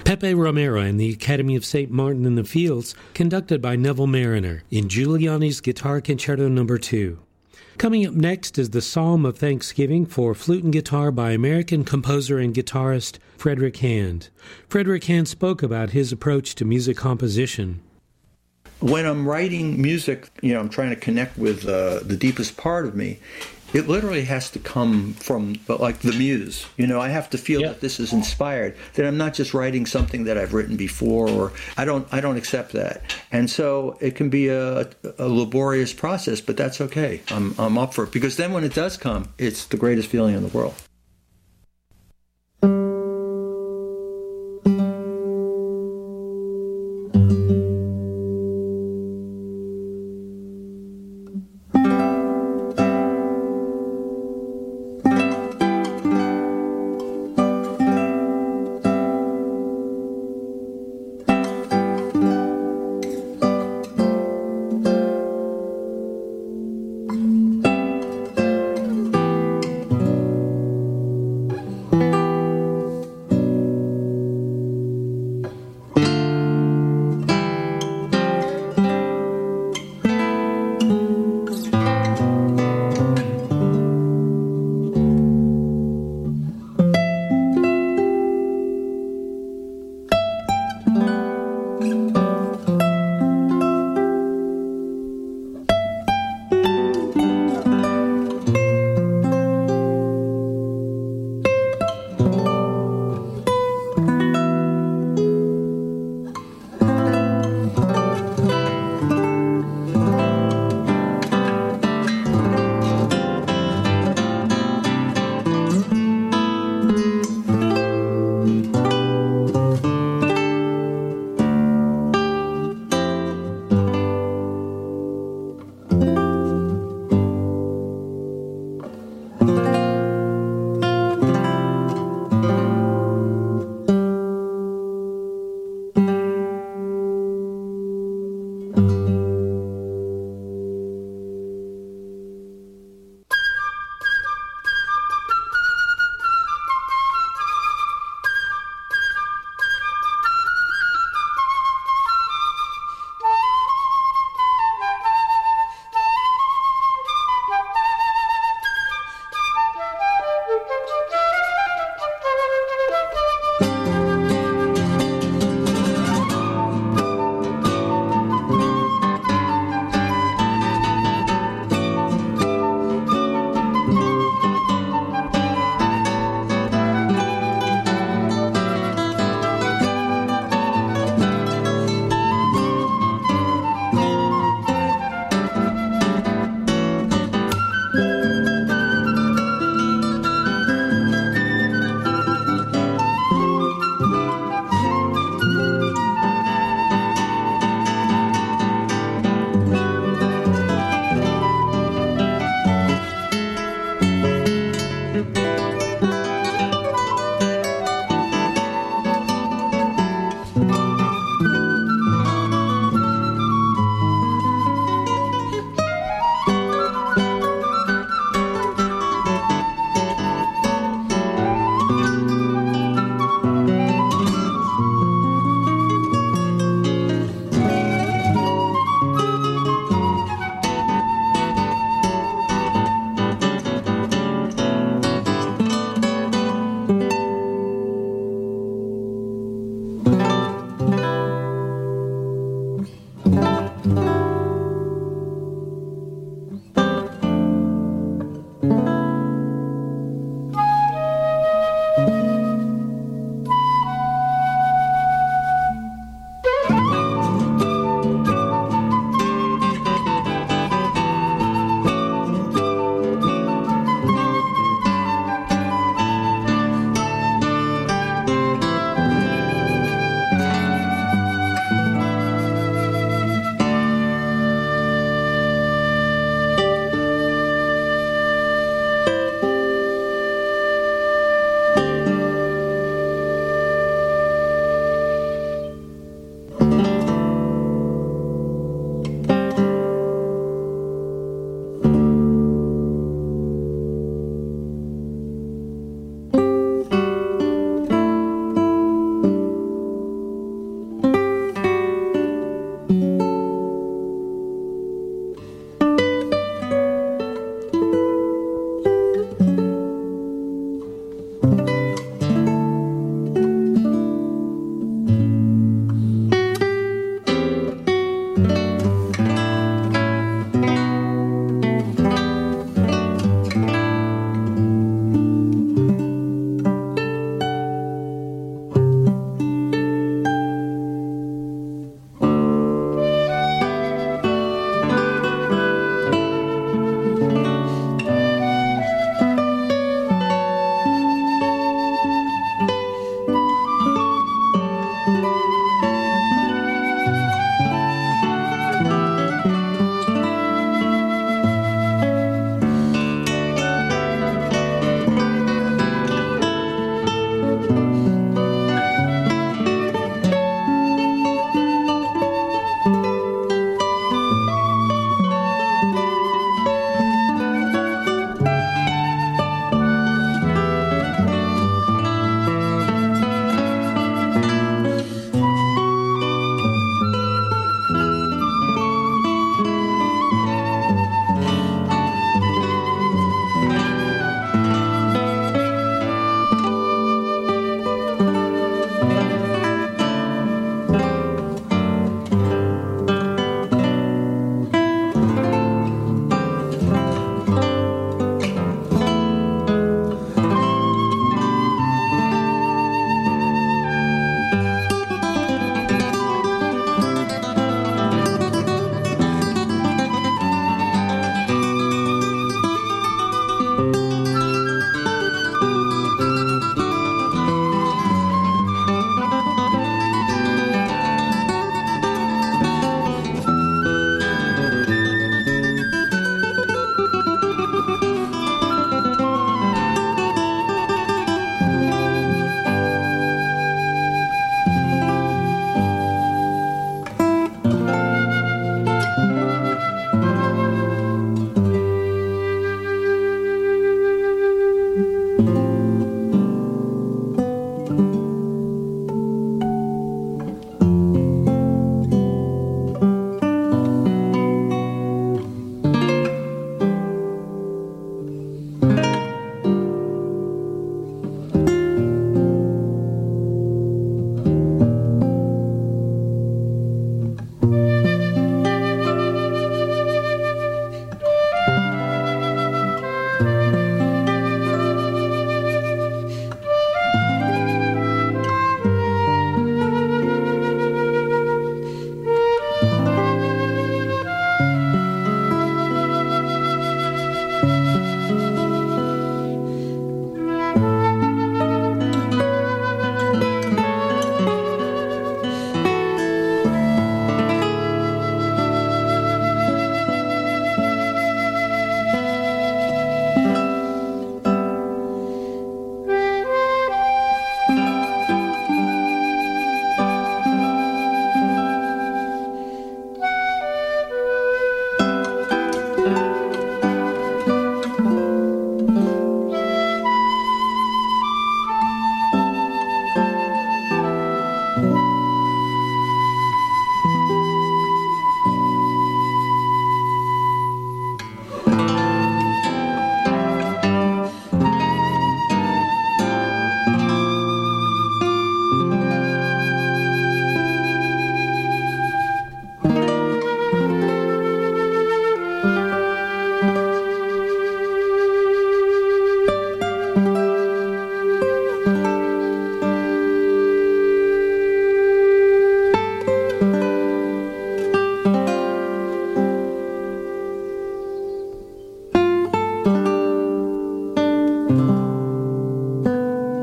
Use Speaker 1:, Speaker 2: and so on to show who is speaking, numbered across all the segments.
Speaker 1: Pepe Romero and the Academy of St. Martin in the Fields, conducted by Neville Mariner in Giuliani's Guitar Concerto No. 2. Coming up next is the Psalm of Thanksgiving for flute and guitar by American composer and guitarist Frederick Hand. Frederick Hand spoke about his approach to music composition.
Speaker 2: When I'm writing music, I'm trying to connect with the deepest part of me. It literally has to come from, like, the muse. I have to feel that this is inspired, that I'm not just writing something that I've written before, or I don't accept that. And so it can be a laborious process, but that's okay. I'm up for it, because then when it does come, it's the greatest feeling in the world.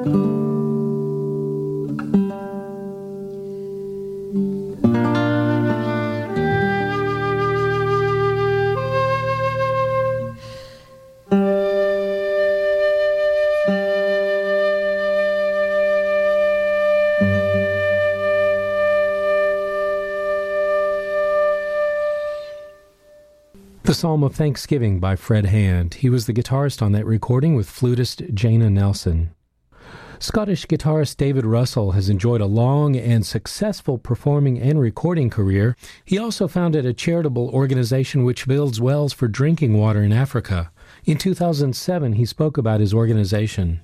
Speaker 1: The Psalm of Thanksgiving by Fred Hand. He was the guitarist on that recording with flutist Jana Nelson. Scottish guitarist David Russell has enjoyed a long and successful performing and recording career. He also founded a charitable organization which builds wells for drinking water in Africa. In 2007, he spoke about his organization.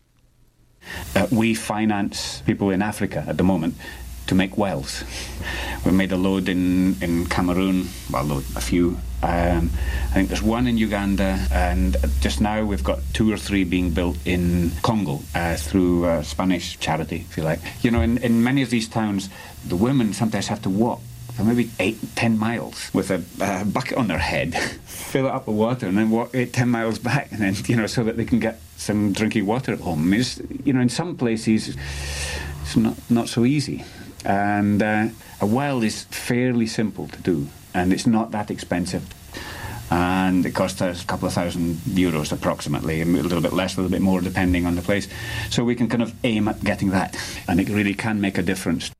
Speaker 3: We finance people in Africa at the moment to make wells. We made a load in Cameroon, well, a few. I think there's one in Uganda, and just now we've got 2 or 3 being built in Congo through a Spanish charity, if you like. You know, in many of these towns, the women sometimes have to walk for maybe 8-10 miles with a bucket on their head, fill it up with water, and then walk 8-10 miles back, and then, you know, so that they can get some drinking water at home. I mean, it's, you know, in some places it's not so easy. And a well is fairly simple to do, and it's not that expensive. And it costs us a couple of €1,000 approximately, a little bit less, a little bit more, depending on the place. So we can kind of aim at getting that, and it really can make a difference.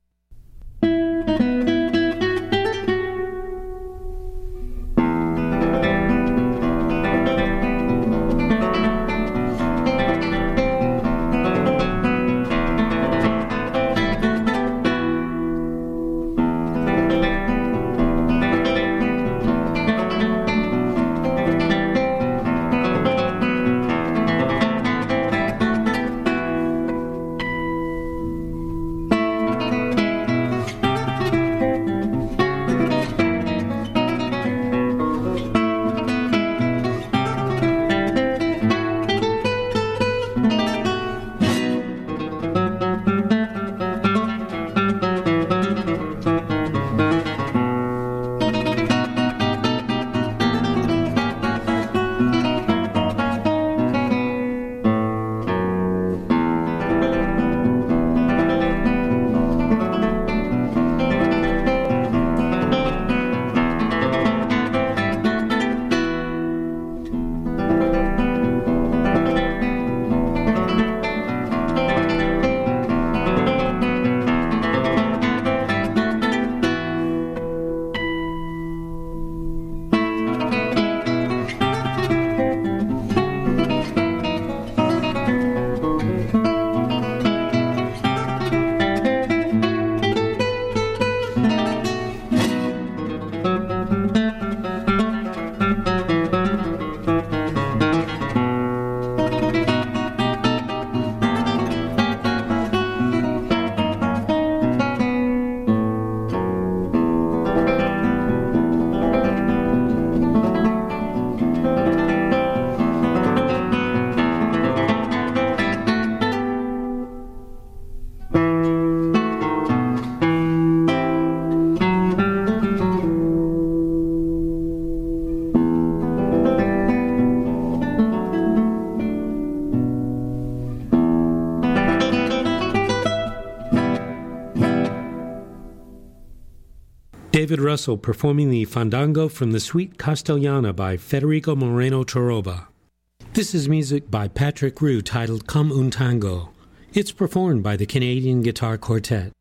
Speaker 1: David Russell performing the Fandango from the Suite Castellana by Federico Moreno Toroba. This is music by Patrick Rue titled Come un Tango. It's performed by the Canadian Guitar Quartet.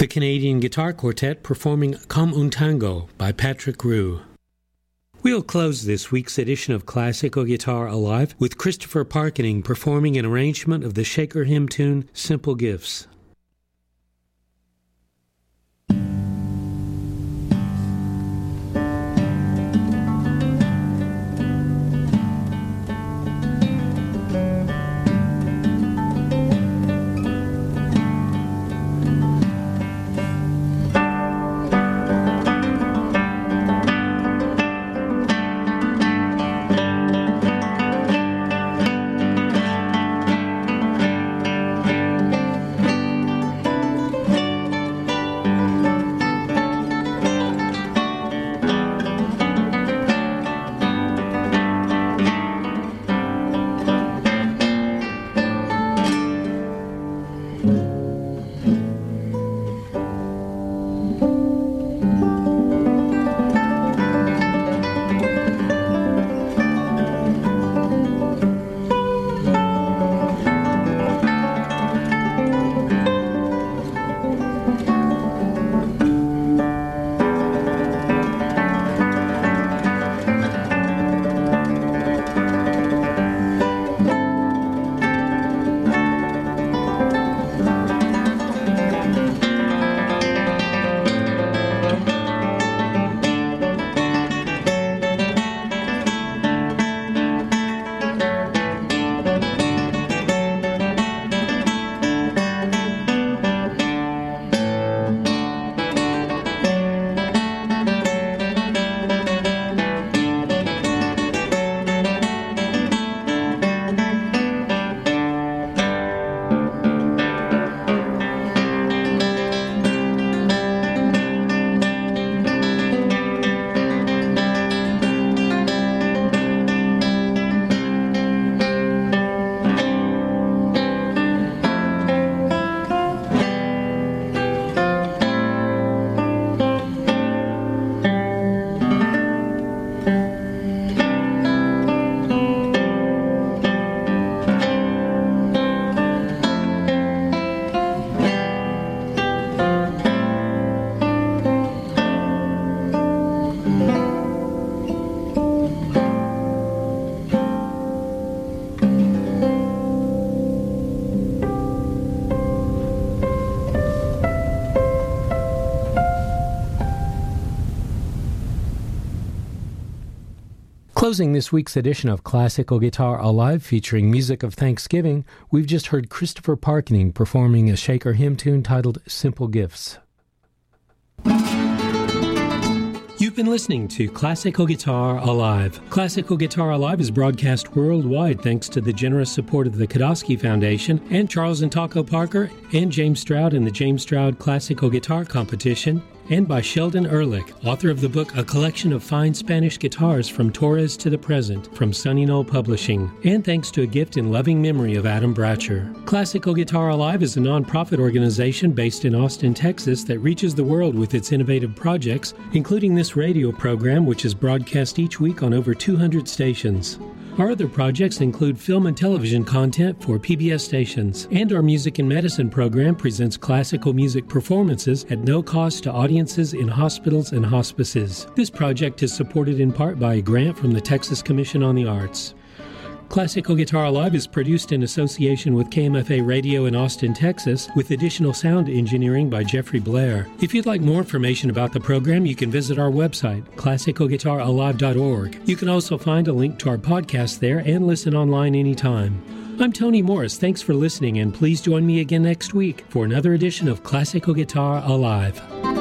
Speaker 1: the Canadian Guitar Quartet performing Comme un Tango by Patrick Roux. We'll close this week's edition of Classical Guitar Alive with Christopher Parkening performing an arrangement of the Shaker hymn tune, Simple Gifts. Closing this week's edition of Classical Guitar Alive featuring music of Thanksgiving, we've just heard Christopher Parkening performing a Shaker hymn tune titled Simple Gifts. You've been listening to Classical Guitar Alive. Classical Guitar Alive is broadcast worldwide thanks to the generous support of the Kodosky Foundation and Charles and Taco Parker and James Stroud in the James Stroud Classical Guitar Competition, and by Sheldon Ehrlich, author of the book A Collection of Fine Spanish Guitars from Torres to the Present from Sunny Knoll Publishing, and thanks to a gift in loving memory of Adam Bratcher. Classical Guitar Alive is a non-profit organization based in Austin, Texas that reaches the world with its innovative projects, including this radio program which is broadcast each week on over 200 stations. Our other projects include film and television content for PBS stations, and our Music and Medicine program presents classical music performances at no cost to audiences in hospitals and hospices. This project is supported in part by a grant from the Texas Commission on the Arts. Classical Guitar Alive is produced in association with KMFA Radio in Austin, Texas, with additional sound engineering by Jeffrey Blair. If you'd like more information about the program, you can visit our website, classicalguitaralive.org. You can also find a link to our podcast there and listen online anytime. I'm Tony Morris. Thanks for listening, and please join me again next week for another edition of Classical Guitar Alive.